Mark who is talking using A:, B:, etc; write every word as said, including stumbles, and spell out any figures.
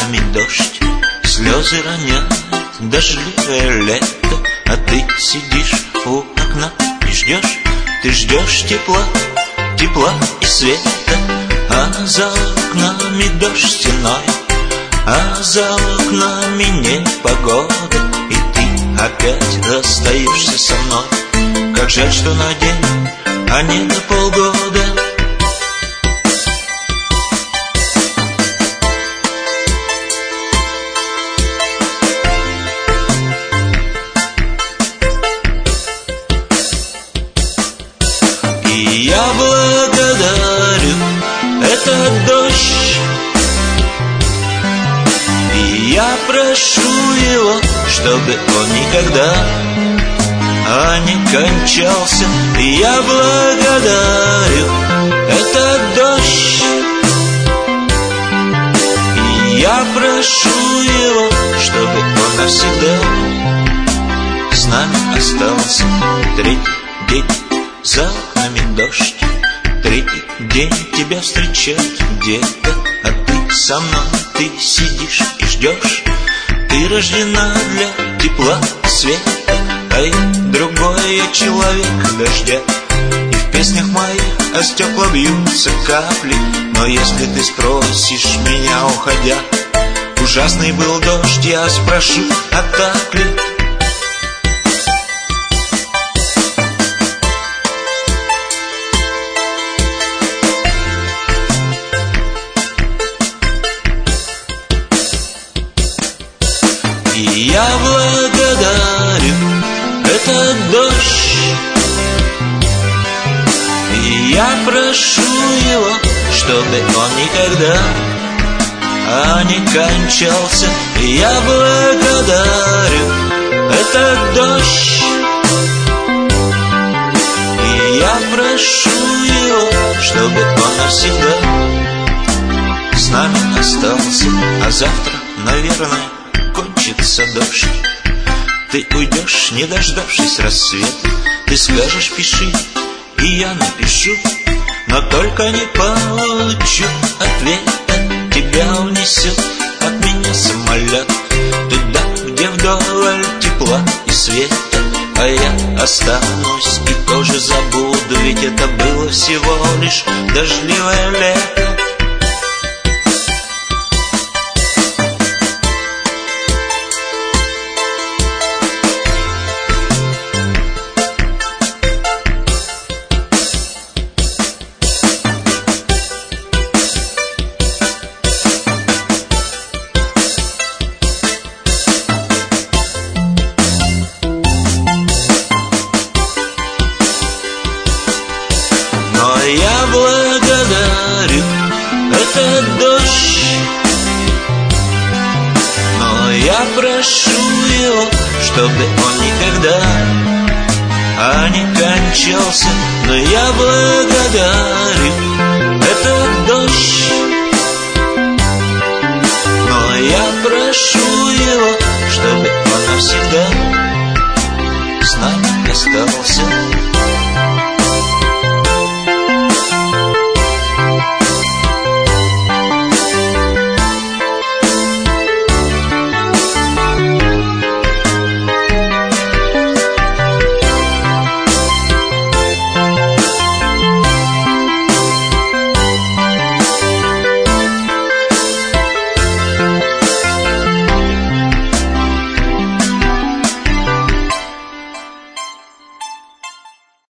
A: окнами дождь, слезы роняет дождливое лето, а ты сидишь у окна и ждешь, ты ждешь тепла, тепла и света, а за окнами дождь стеной, а за окнами непогода, и ты опять расстаешься со мной. Как жаль, что на день, а не на полгода. И я благодарю этот дождь, и я прошу его, чтобы он никогда а не кончался. И я благодарю этот дождь, и я прошу его, чтобы он навсегда с нами остался. Третий день за окнами дождь, третий день тебя встречают где-то, а ты со мной, ты сидишь и ждешь. Ты рождена для тепла и света, а я другой, я человек дождя. И в песнях моих о стекла бьются капли, но если ты спросишь меня, уходя, ужасный был дождь, я спрошу, а так ли? И я благодарю этот дождь, и я прошу его, чтобы он никогда а не кончался. И я благодарю этот дождь, и я прошу его, чтобы он навсегда с нами остался. А завтра, наверное, кончится дождь. Ты уйдешь, не дождавшись рассвета. Ты скажешь, пиши, и я напишу, но только не получу ответа. Тебя унесет от меня самолет туда, где вдоволь тепла и света, а я останусь и тоже забуду, ведь это было всего лишь дождливое лето. Я благодарю этот дождь, но я прошу его, чтобы он никогда а не кончался. Но я благодарю этот дождь, но я прошу его, чтобы он навсегда с нами остался.